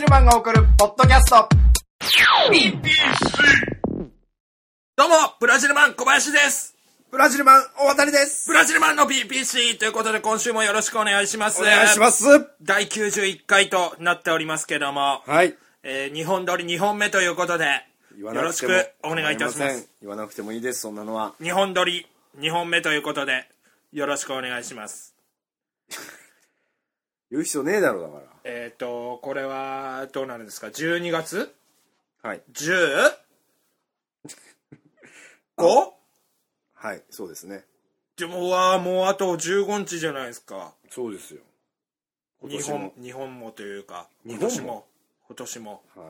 ルマンが送るポッドキャスト。 どうも、ブラジルマン小林です。 ブラジルマン大渡です。 ブラジルマンの BBC ということで今週もよろしくお願いします。 お願いします。 第91回となっておりますけども、 はい。 2本撮り2本目ということで、よろしくお願いいたします。 言わなくてもいいです、そんなのは。 2本撮り2本目ということで、よろしくお願いします。 言う必要ねえだろ、だから。 これはどうなるんですか。12月はい。 15? はい、そうですね。 でももうあと15日じゃないですか。 そうですよ。 日本もというか、今年も。 はい。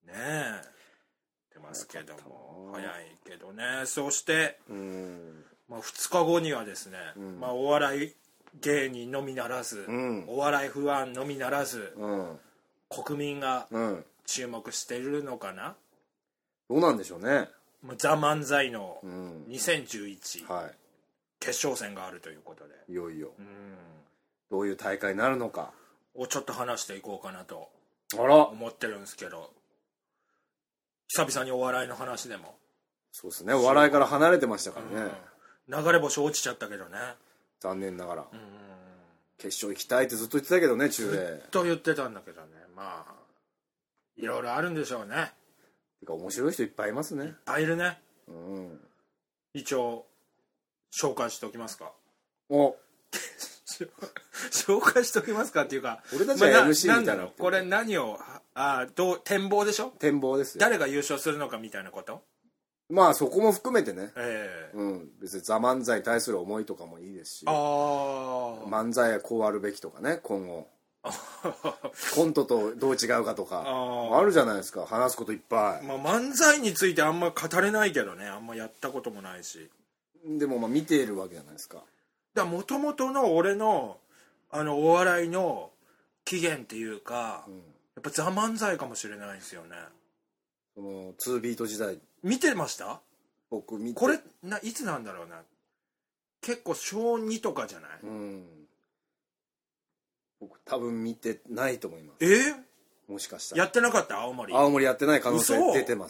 ねえ。出ますけども、早いけどね。そして、2日後にはですね、お笑い芸人のみならず、お笑いファンのみならず、国民が注目しているのかな。 どうなんでしょうね。 ザ・漫才の2011、 はい、 決勝戦があるということで、 いよいよ、どういう大会になるのかをちょっと話していこうかなと思ってるんですけど、久々にお笑いの話でも。 そうですね、お笑いから離れてましたからね。 流れ星落ちちゃったけどね、 残念ながら。決勝行きたいってずっと言ってたけどね、中でずっと言ってたんだけどね。まあいろいろあるんでしょうね。 てか面白い人いっぱいいますね。いっぱいいるね。一応紹介しておきますか。紹介しておきますかっていうか、 俺たちは MC みたいな、 これ何を展望でしょ。 展望ですよ。 誰が優勝するのかみたいなこと。 まあそこも含めてね、別にザ・漫才に対する思いとかもいいですし、漫才はこうあるべきとかね、今後コントとどう違うかとかあるじゃないですか。話すこといっぱい。 漫才についてあんま語れないけどね、あんまやったこともないし。 でも見ているわけじゃないですか。 もともとの俺のお笑いの起源っていうか、やっぱザ・漫才かもしれないですよね。 その2ビート時代見てました？ 僕見て。 これいつなんだろうな。結構小2とかじゃない？ 僕多分見てないと思います。もしかしたらやってなかった？青森やってない可能性出てます。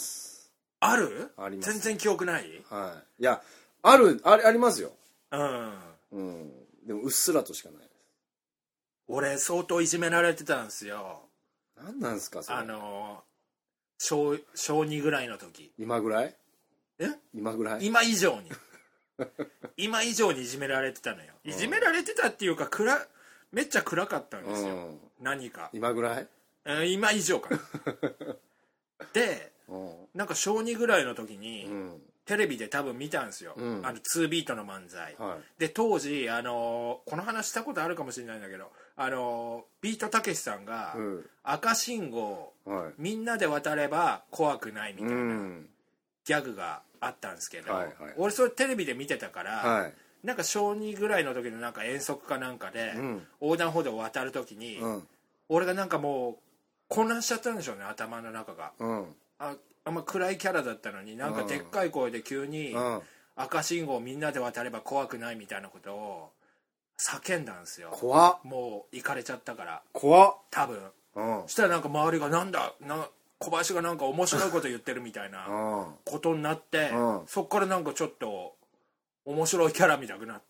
ある？ あります。 全然記憶ない？ はい。いや、ありますよ。でもうっすらとしかないです。 俺相当いじめられてたんですよ。 何なんですかそれ。 小2ぐらいの時。 今ぐらい？今ぐらい？ 今以上に今以上にいじめられてたのよ。いじめられてたっていうか、めっちゃ暗かったんですよ。何か今ぐらい？ 今以上かなで、なんか小2ぐらいの時に、テレビで多分見たんですよ、2ビートの漫才、で当時この話したことあるかもしれないんだけど、ビートたけしさんが、赤信号、みんなで渡れば怖くないみたいなギャグがあったんですけど、俺それテレビで見てたから、なんか小2ぐらいの時のなんか遠足かなんかで、横断歩道を渡る時に、俺がなんかもう混乱しちゃったんでしょうね、頭の中が。あんま暗いキャラだったのに、なんかでっかい声で急に赤信号みんなで渡れば怖くないみたいなことを叫んだんですよ。 怖っ。 もう行かれちゃったから怖っ、 多分。そしたらなんか周りが小林がなんか面白いこと言ってるみたいなことになって、そっからなんかちょっと面白いキャラ見たくなって。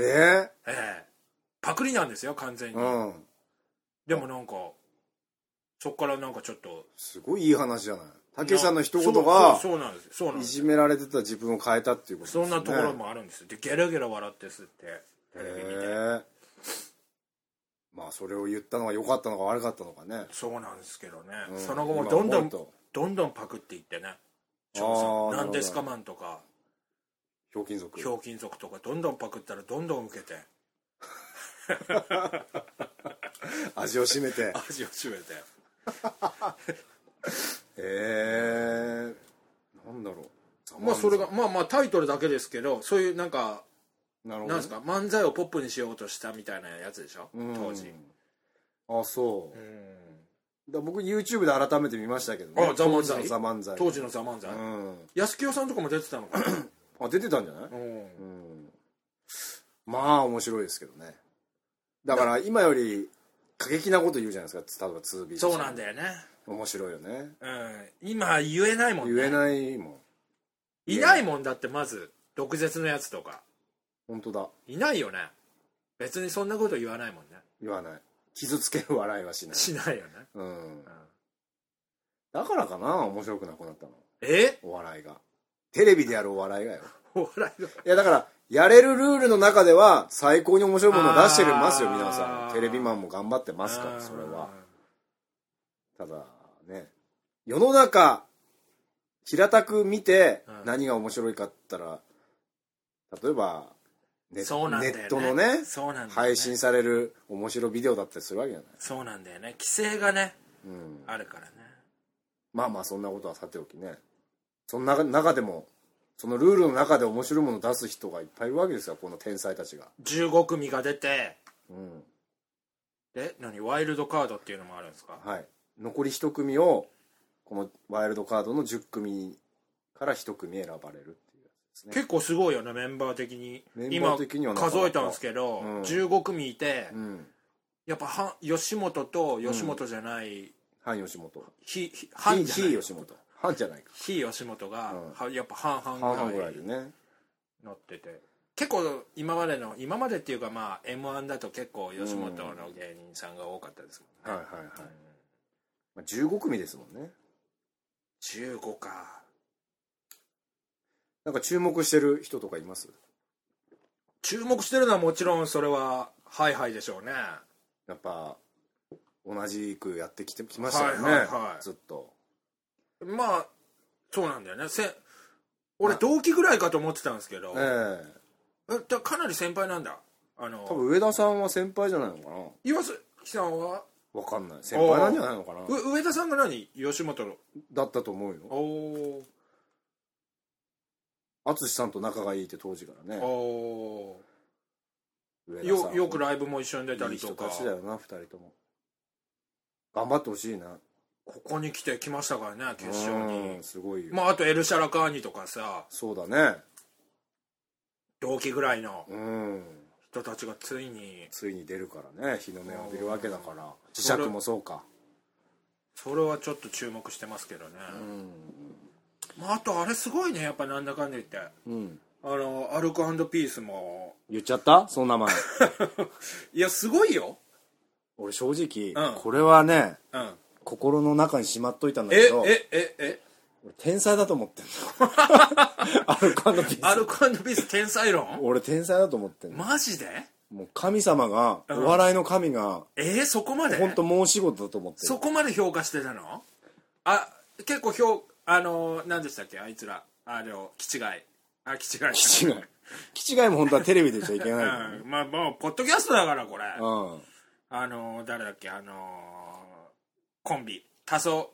パクリなんですよ完全に。でもなんかそっからなんかちょっとすごいいい話じゃない。たけしさんの一言がそうなんです。 いじめられてた自分を変えたっていうことですね。 そんなところもあるんです。でゲラゲラ笑ってすってテレビ見て。 まあそれを言ったのが良かったのか悪かったのかね。 そうなんですけどね、その後もどんどんパクっていってね。なんですかマンとかひょうきん族とかどんどんパクったらどんどん受けて味を占めてなんだろう。 それがタイトルだけですけど、そういうなんかなんですか、漫才をポップにしようとしたみたいなやつでしょ、当時。 そう。僕 YouTube で改めて見ましたけどね。 ザ・漫才。当時のザ・漫才。安清さんとかも出てたのかな。 出てたんじゃない？まあ面白いですけどね。だから今より過激なこと言うじゃないですか、例えば 2B。 そうなんだよね。 面白いよね。 今言えないもんね。 言えないもん。 いないもんだって。まず毒舌のやつとか本当だ、 いないよね。別にそんなこと言わないもんね。 言わない。傷つける笑いはしない。 しないよね。 だからかな、面白くなくなったの。お笑いが、テレビでやるお笑いがよ。 お笑いが、 いやだからやれるルールの中では最高に面白いものを出してますよ、皆さん。テレビマンも頑張ってますから、それは。ただね、世の中平たく見て何が面白いかって言ったら、例えばネットのね、配信される面白ビデオだったりするわけじゃない。 そうなんだよね。規制がね、あるからね。 まあまあそんなことはさておきね、その中でもそのルールの中で面白いものを出す人がいっぱいいるわけですよ、この天才たちが。 15組が出て、でワイルドカードっていうのもあるんですか。 はい、残り1組をこのワイルドカードの10組から1組選ばれるっていうやつですね。 結構すごいよね、メンバー的に。今数えたんですけど、15組いて、やっぱ吉本と吉本じゃない、 反吉本、 非吉本、反じゃないか、 非吉本が、やっぱ半々ぐらいでねなってて、結構今までっていうか、まあ M1 だと結構吉本の芸人さんが多かったですもんね。はいはいはい、 15組ですもんね。 15か。 なんか注目してる人とかいます？ 注目してるのはもちろんそれはハイハイでしょうね。 やっぱ同じくやってきましたよね、ずっと。 まあそうなんだよね。俺同期ぐらいかと思ってたんですけど、かなり先輩なんだ。 多分上田さんは先輩じゃないのかな。 岩崎さんは分かんない、先輩なんじゃないのかな。 上田さんが吉本だったと思うよ。淳さんと仲がいいって当時からね。 よくライブも一緒に出たりとか。 いい人たちだよな、2人とも。頑張ってほしいな。 ここに来ましたからね、決勝に。 すごいよ。 まああとエルシャラカーニとかさ。 そうだね、 同期ぐらいの人たちがついに出るからね、日の目を浴びるわけだから。磁石もそうか。 それはちょっと注目してますけどね。まああとあれすごいね、やっぱなんだかんだ言って、アルコ&ピースも。 言っちゃった、その名前。 いやすごいよ。俺正直、これはね、心の中にしまっといたんだけど、俺天才だと思ってんの。アルコ&ピース。 アルコ&ピース天才論？ 俺天才だと思ってんの。 マジで？ もう神様が、お笑いの神が、 そこまで？ 本当申し子だと思ってる。 そこまで評価してたの？結構何でしたっけ、あいつら。キチガイ。キチガイも本当はテレビで言っちゃいけない、まあもうポッドキャストだからこれ。誰だっけ、コンビ黄昏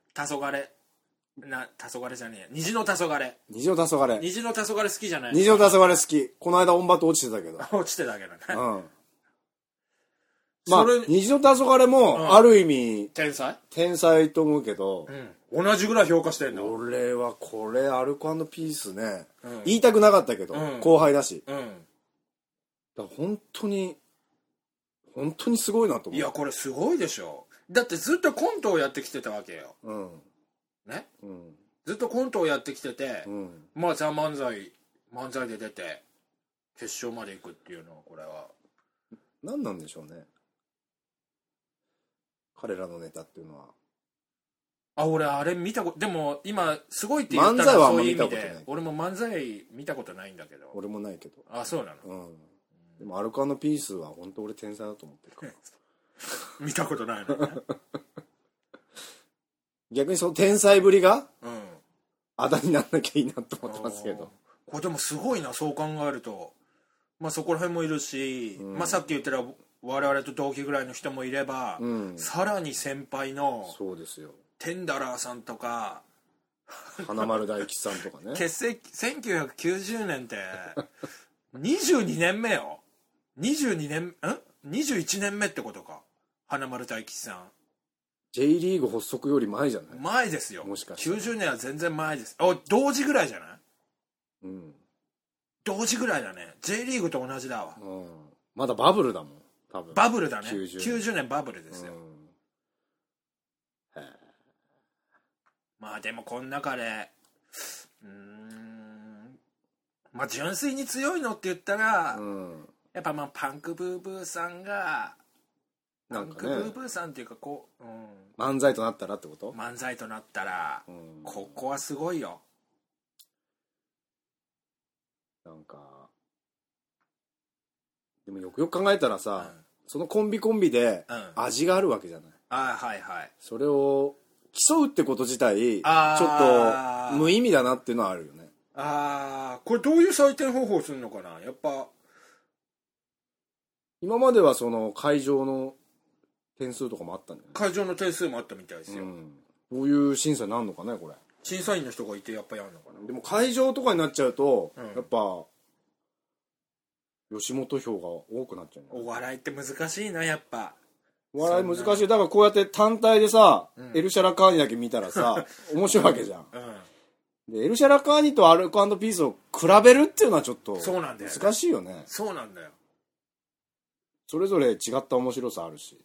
じゃねえ、虹の黄昏好きじゃない？ 虹の黄昏好き。この間オンバット落ちてたけどね。まあ虹の黄昏もある意味天才と思うけど、 同じぐらい評価してんの？ 俺はこれアルコ&ピースね、言いたくなかったけど後輩だし、だから本当にすごいなと思う。 いやこれすごいでしょ。だってずっとコントをやってきてたわけよ。ね、ずっとコントをやってきてて、まあ漫才で出て決勝まで行くっていうのは、これは何なんでしょうね、彼らのネタっていうのは。 俺あれ見たこと、でも今すごいって言ったらそういう意味で、俺も漫才見たことないんだけど。 俺もないけど。 そうなの。 でもアルコ&ピースは本当俺天才だと思ってるから見たことないのね。 逆にその天才ぶりがあだになんなきゃいいなと思ってますけど。 これでもすごいな、そう考えると。まあそこら辺もいるし、まあさっき言ったら我々と同期ぐらいの人もいれば、さらに先輩のそうですよ、 テンダラーさんとか花丸大吉さんとかね。 結成1990年って22年目よ。21年目ってことか、花丸大吉さん。 J リーグ発足より前じゃない？ 前ですよ。 もしかして 90年は全然前です。同時ぐらいじゃない？同時ぐらいだね。 J リーグと同じだわ。 まだバブルだもん多分バブルだね。90年バブルですよ。まあでもこの中でまあ純粋に強いのって言ったら、やっぱまあパンクブーブーさんがなんか、ね、パンクブーブーさんっていうかこう、 漫才となったらってこと？ 漫才となったら、ここはすごいよ。 なんかでもよくよく考えたらさ、そのコンビで味があるわけじゃない。 はいはい。 それを競うってこと自体ちょっと無意味だなっていうのはあるよね。 これどういう採点方法するのかな。やっぱ今まではその会場の点数とかもあったんだよね。 会場の点数もあったみたいですよ。 どういう審査になるのかねこれ。 審査員の人がいてやっぱやるのかな。 でも会場とかになっちゃうと、やっぱ吉本票が多くなっちゃう。 お笑いって難しいなやっぱ。 お笑い難しい。だからこうやって単体でさ、エルシャラカーニだけ見たらさ面白いわけじゃん。でエルシャラカーニとアルコ&ピースを比べるっていうのはちょっと難しいよね。 そうなんだよ。 それぞれ違った面白さあるし。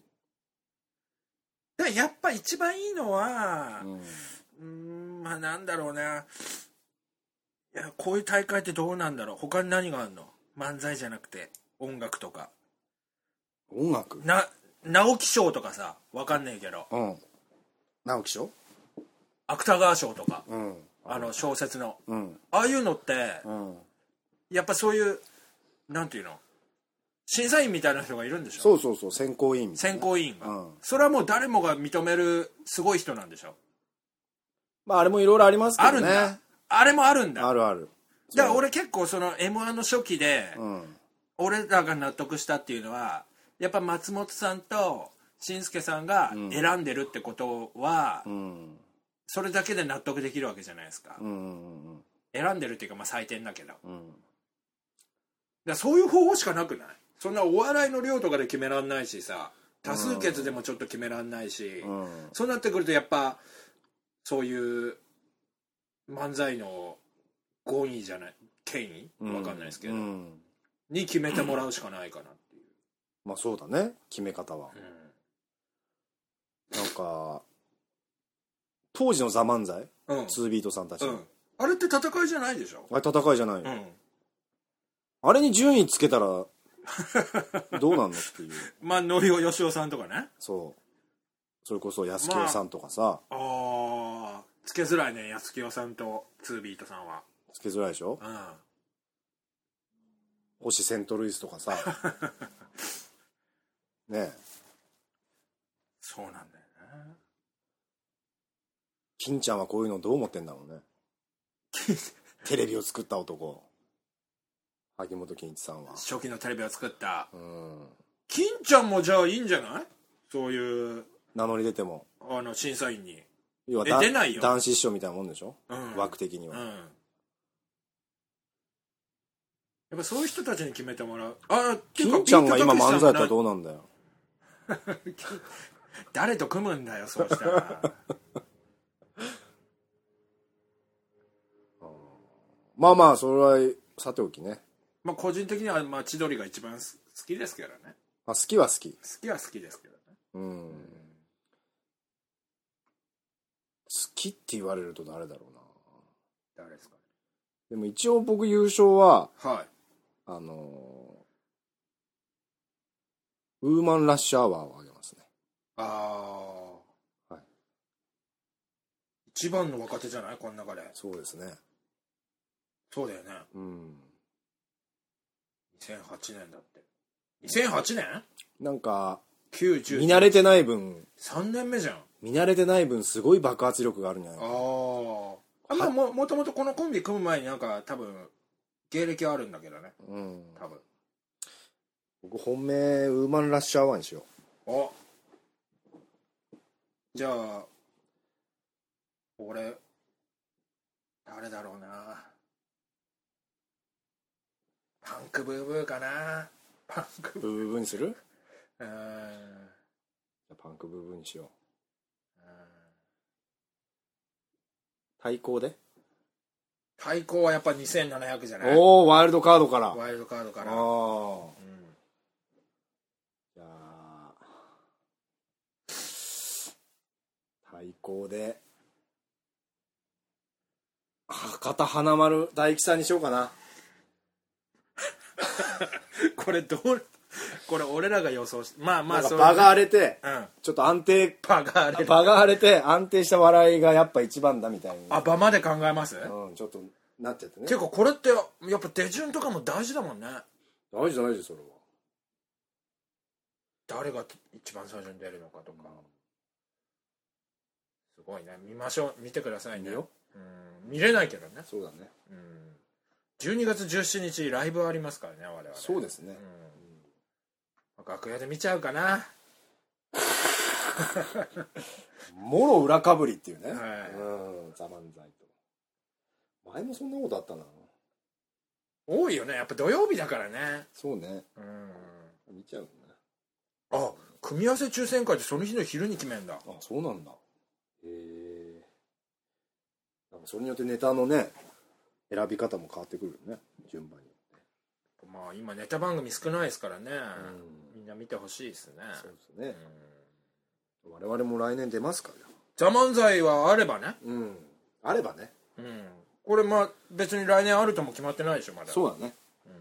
やっぱ一番いいのは、まあなんだろうね。いやこういう大会ってどうなんだろう。他に何があるの？漫才じゃなくて音楽とか。 音楽？ 直木賞とかさ、わかんないけど。 直木賞？ 芥川賞とか。小説の。ああいうのって、やっぱそういうなんていうの？審査員みたいな人がいるんでしょ。 そう選考委員みたいな。 選考委員が、それはもう誰もが認めるすごい人なんでしょ。 まああれもいろいろありますけどね。 あるんだ。あれもあるんだ。 ある。 だから俺結構その M1 の初期で、俺らが納得したっていうのはやっぱ松本さんと紳助さんが選んでるってことは、それだけで納得できるわけじゃないですか。選んでるっていうかまあ採点だけど、だからそういう方法しかなくない？そんなお笑いの量とかで決めらんないしさ、多数決でもちょっと決めらんないし、そうなってくるとやっぱそういう漫才の権威じゃない権威わかんないですけど、に決めてもらうしかないかなっていう。 まあそうだね、決め方は。なんか当時の「ザ漫才」2ビートさんたち、 あれって戦いじゃないでしょ。 あれ戦いじゃない、あれに順位つけたらどうなんのっていう。 まあのりおよしおさんとかね。 それこそ安清さんとかさ、 つけづらいね、安清さんと2ビートさんはつけづらいでしょ。星セントルイスとかさねえ、 そうなんだよね。 金ちゃんはこういうのどう思ってんだろうねテレビを作った男、萩本欽一さんは初期のテレビを作った、金ちゃんもじゃあいいんじゃない？そういう名乗り出ても審査員に。 要は出ないよ。 男子師匠みたいなもんでしょ、枠的には、やっぱそういう人たちに決めてもらう。 金ちゃんが今漫才やったらどうなんだよ誰と組むんだよそうしたらまあそれはさておきね。 まあ個人的には千鳥が一番好きですけどね。 好きは好きですけどね。 好きって言われると誰だろうな。 誰ですかね。 でも一応僕優勝はウーマンラッシュアワーをあげますね。 一番の若手じゃないこの中で。 そうですね。 そうだよね。2008年だって。2008年？なんか 90見慣れてない分 3年目じゃん。 見慣れてない分すごい爆発力があるんじゃないかな。 もともとこのコンビ組む前になんか多分芸歴はあるんだけどね。多分僕本命ウーマンラッシュアワーにしよう。 じゃあ俺誰だろうな。パンクブーブーかな。パンクブーブーにする？じゃあパンクブーブーにしよう。対抗で？ 対抗はやっぱ2700じゃない？ ワイルドカードから。 ワイルドカードから。 じゃあ行で博多華丸大吉さんにしようかな。 これこれ俺らが予想し、まあまあそう、場が荒れて、 うん、 ちょっと安定、 場が荒れて安定した笑いがやっぱ一番だみたいな。 あ、場まで考えます？ うん、ちょっとなっちゃってね。 結構これってやっぱ手順とかも大事だもんね。 大事それは。 誰が一番最初に出るのかとか、すごいね。見ましょう、見てくださいね。見れないけどね。 そうだね。 12月17日ライブありますからね、我々。 そうですね。 楽屋で見ちゃうかな。 もろ裏かぶりっていうね。 はい、 ザ・漫才と。前もそんなことあったな。 多いよね、やっぱ土曜日だからね。 そうね。見ちゃうね。 あ、組み合わせ抽選会ってその日の昼に決めんだ。 あ、そうなんだ。へえ。なんかそれによってネタのね、選び方も変わってくるよね、順番に。 まあ今ネタ番組少ないですからね、みんな見てほしいですね。 そうですね。我々も来年出ますから。 ザ・漫才はあればね。 あればね。 これまあ別に来年あるとも決まってないでしょ、まだ。 そうだね。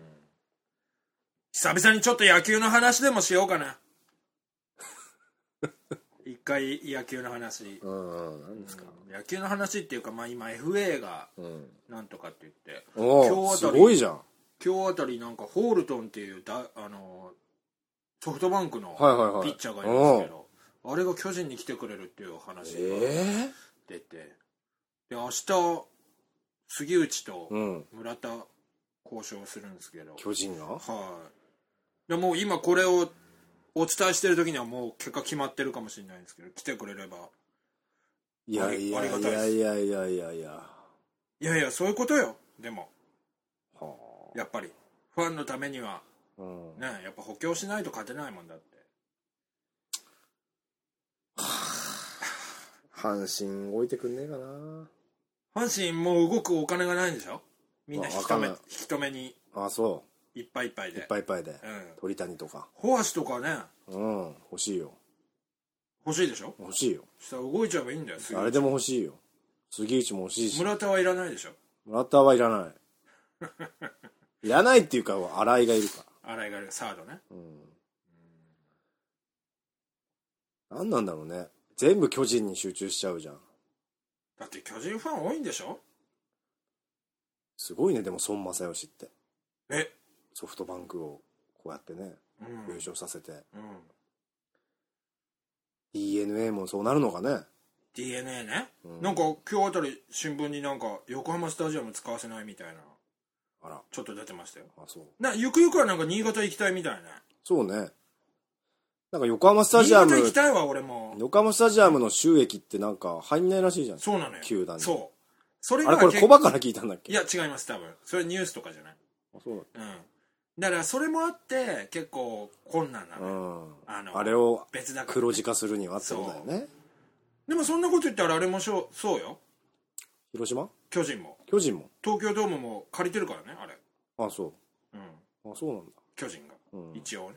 久々にちょっと野球の話でもしようかな。一回野球の話。 何ですか。 野球の話っていうか、まあ今 FA がなんとかって言って、 今日すごいじゃん。 今日あたりなんかホールトンっていうソフトバンクのピッチャーがいるんですけど、あれが巨人に来てくれるっていう話が出て、で明日杉内と村田交渉するんですけど、 巨人が、 でもう今これをお伝えしてる時にはもう結果決まってるかもしれないんですけど、来てくれればいやいやいやいやいやいやいやいやそういうことよ。でもやっぱりファンのためにはね、やっぱ補強しないと勝てないもんだって。 阪神動いてくんねえかな。 阪神もう動くお金がないんでしょ、みんな引き止めに。 あ、そういっぱいいっぱいで鳥谷とかホアシとかね、 欲しいよ。 欲しいでしょ。 欲しいよ。 そしたら動いちゃえばいいんだよ。 あれでも欲しいよ。杉内も欲しいし。 村田はいらないでしょ。 村田はいらないいらないっていうか新井がいるから。 新井がいる、サードね。 何なんだろうね。全部巨人に集中しちゃうじゃん。 だって巨人ファン多いんでしょ。 すごいね。でも孫正義ってえ、 ソフトバンクをこうやってね、優勝させて、DNA もそうなるのかね。 DNA ね、なんか今日あたり新聞になんか横浜スタジアム使わせないみたいな、 あら、 ちょっと出てましたよ。 あ、そう。 ゆくゆくはなんか新潟行きたいみたいね。 そうね。なんか横浜スタジアム、 新潟行きたいわ俺も。 横浜スタジアムの収益ってなんか入んないらしいじゃん。 そうなのよ。 球団に。 そう。それがあれこれコバから聞いたんだっけ。 いや違います、多分それニュースとかじゃない。 あ、そうだ。 だからそれもあって結構困難なの、 あれを別だから黒字化するにはってことだよね。 でもそんなこと言ったらあれもそうよ。 広島、 巨人も東京ドームも借りてるからね、あれ。 あ、そう。あ、そうなんだ。 巨人が、一応ね。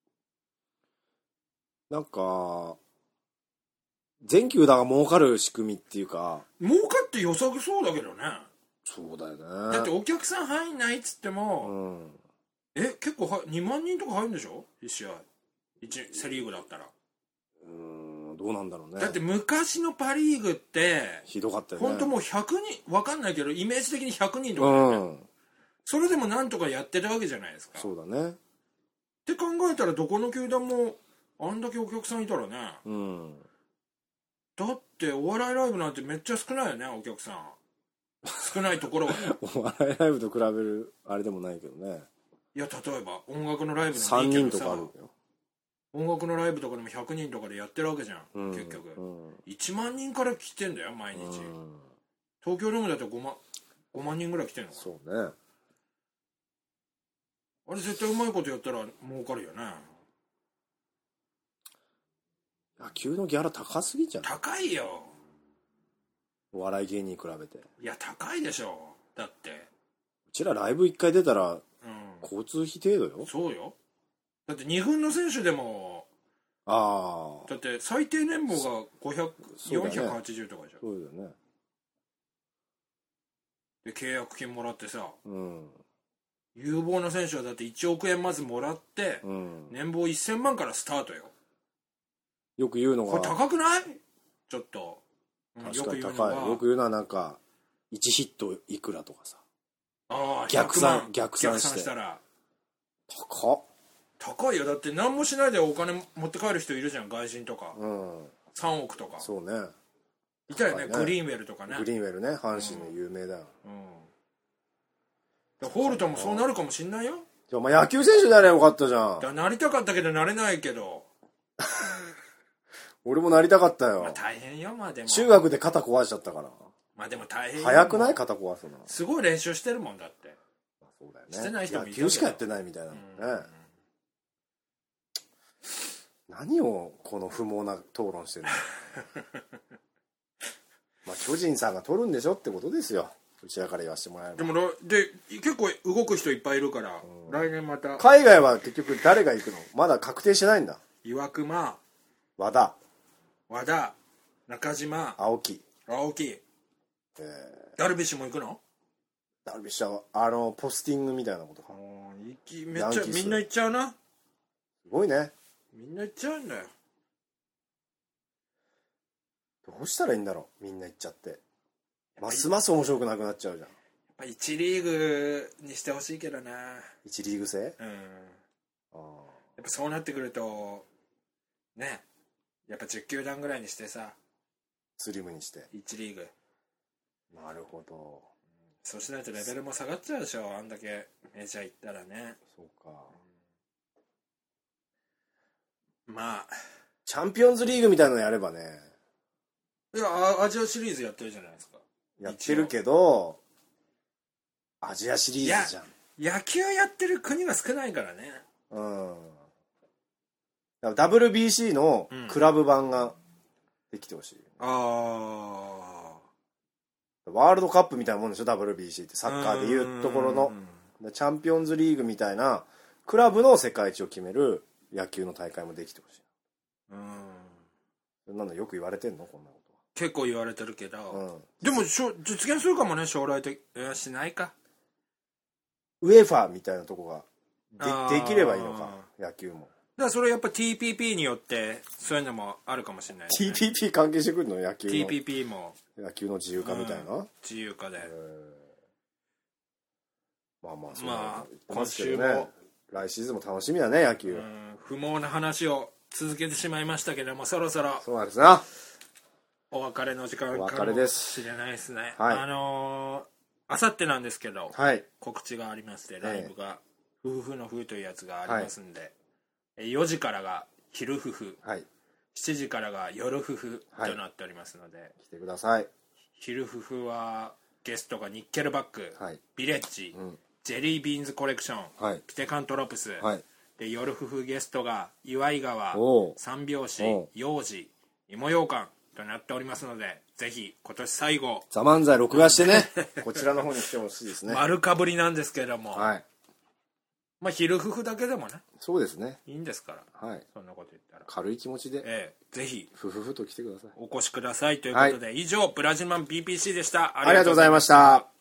なんか全球団が儲かる仕組みっていうか、 儲かって良さそうだけどね。 そうだよね。 だってお客さん入んないっつっても、結構2万人とか入るんでしょ、1試合セリーグだったら。 どうなんだろうね。 だって昔のパリーグってひどかったよね。 本当もう100人分かんないけどイメージ的に100人とかだよね、それでもなんとかやってたわけじゃないですか。 そうだね。 って考えたらどこの球団もあんだけお客さんいたらね、だってお笑いライブなんてめっちゃ少ないよね、お客さん少ないところはお笑いライブと比べるあれでもないけどね。 いや、例えば音楽のライブでもいいけどさ、3人とかあるよ。 音楽のライブとかでも100人とかでやってるわけじゃん、結局、1万人から来てんだよ毎日、東京ドームだって5万人ぐらい来てんのか。 そうね。 あれ絶対うまいことやったら儲かるよね。 野球のギャラ高すぎちゃう。 高いよ、 お笑い芸人に比べて。 いや高いでしょ。だってうちらライブ1回出たら、交通費程度よ。 そうよ。だって2軍の選手でもだって最低年俸が480とかじゃん。 そうだよね。 で契約金もらってさ、有望な選手はだって1億円まずもらって、年俸1000万からスタートよ。 よく言うのがこれ高くない？ちょっと確かに高い。よく言うのはなんか1ヒットいくらとかさ、逆算したら高いよ。だって何もしないでお金持って帰る人いるじゃん、外人とか、3億とか。 そうね、 いたよね、グリーンウェルとかね。 グリーンウェルね、阪神の有名だよ。 ホールトもそうなるかもしんないよ。 じゃあお前野球選手であればよかったじゃん。 なりたかったけどなれないけど俺もなりたかったよ。 まあ大変よ。まあでも中学で肩壊しちゃったから。 まあでも大変よ。 早くない？肩壊すの。 すごい練習してるもんだって。 そうだよね。 してない人もいるけど野球しかやってないみたいなもんね。何をこの不毛な討論してるのまあ巨人さんが取るんでしょってことですよ、うちらから言わせてもらえば。 でもで結構動く人いっぱいいるから、来年また。 海外は結局誰が行くの？まだ確定してないんだ。 岩隈、 和田、 中島、 青木、 ダルビッシュも行くの？ ダルビッシュはポスティングみたいなことか。 めっちゃみんな行っちゃうな。 すごいね。 みんな行っちゃうんだよ。 どうしたらいいんだろう、みんな行っちゃって。ますます面白くなくなっちゃうじゃん。やっぱ1リーグにしてほしいけどな。 1リーグ制？ やっぱそうなってくるとね、やっぱ10球団ぐらいにしてさ、 スリムにして 1リーグ。 なるほど。 そうしないとレベルも下がっちゃうでしょ、あんだけメジャー行ったらね。 そうか。 まあチャンピオンズリーグみたいなのやればね。 いや、アジアシリーズやってるじゃないですか。 やってるけどアジアシリーズじゃん。 野球やってる国が少ないからね。 WBC のクラブ版ができてほしい。 ワールドカップみたいなもんでしょ WBC って。サッカーでいうところのチャンピオンズリーグみたいなクラブの世界一を決める野球の大会もできてほしい。そんなのよく言われてんの？こんなことは結構言われてるけど、でも実現するかもね、将来的。しないか。 ウェファーみたいなとこが できればいいのか、野球も。だからそれやっぱ TPP によってそういうのもあるかもしれない、ね、 TPP 関係してくるの？野球の TPP も野球の自由化みたいな、 自由化でまあ今週も来シーズンも楽しみだね、野球。 不毛な話を続けてしまいましたけども、そろそろそうなんですな、 お別れの時間かもしれないですね。あさってなんですけど、告知がありまして、ライブが夫婦の風というやつがありますんで、4時からが昼夫婦、7時からが夜夫婦となっておりますので、 来てください。 昼夫婦はゲストがニッケルバック、ビレッジ、ジェリービーンズコレクション、ピテカントロプス、で夜夫婦ゲストが岩井川、三拍子、幼児、芋ようかんとなっておりますので、ぜひ今年最後ザ漫才録画してねこちらの方に来てほしいですね。 丸かぶりなんですけれども、まあ昼夫婦だけでもね、 そうですね、 いいんですから、そんなこと言ったら軽い気持ちで、 ぜひ夫婦と来てください。 お越しくださいということで、以上ブラジルマン PPC でした。 ありがとうございました。